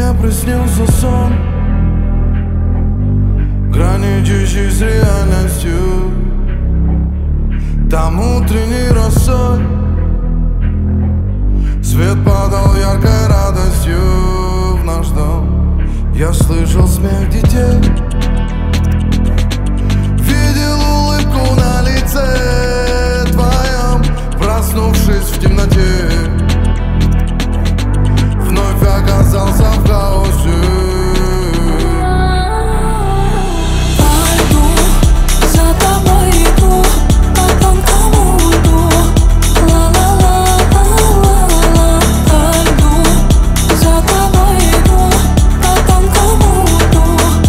приснился сон, граничащий с реальностью. Там утренний рассвет, свет падал яркой радостью в наш дом. Я слышал смех детей, видел улыбку на лице твоем. Проснувшись в темноте, вновь оказался в хаосе. Пойду, за тобой иду, по тонкому льду. Ла-ла-ла-ла-ла-ла. Пойду, за тобой иду, по тонкому льду.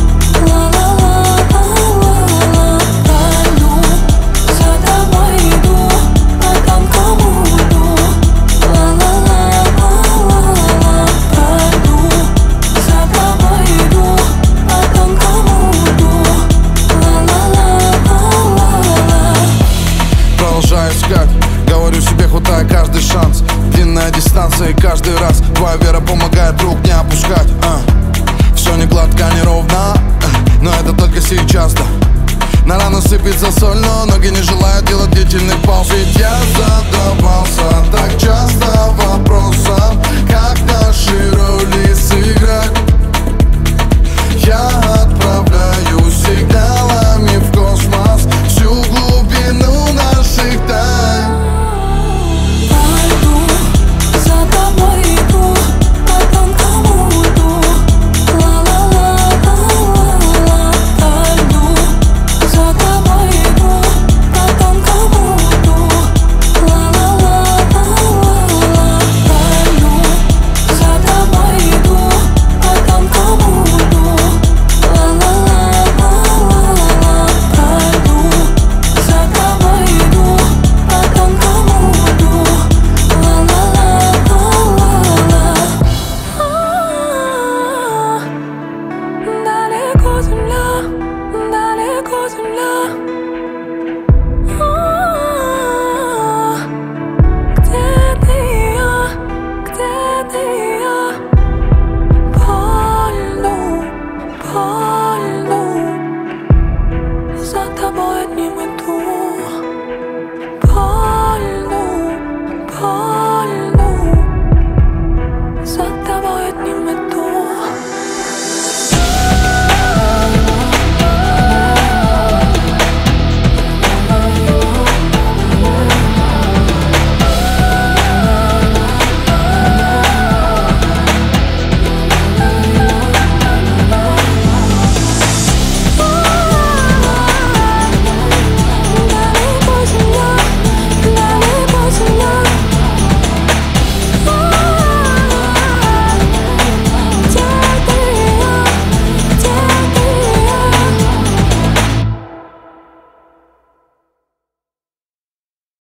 Ла-ла-ла-ла-ла-ла. Пойду, за тобой иду, по тонкому льду. Ла-ла-ла-ла-ла-ла. Пойду, за тобой иду, по тонкому льду. Ла-ла-ла-ла-ла-ла. Продолжаю искать, говорю себе, хватай каждый шанс. Длинная дистанция и каждый раз твоя вера помогает рук не опускать. Все не гладко, не ровно, но это только сейчас, да. На рану сыпется соль, но ноги не желают делать длительных пауз. Ведь я задавался так часто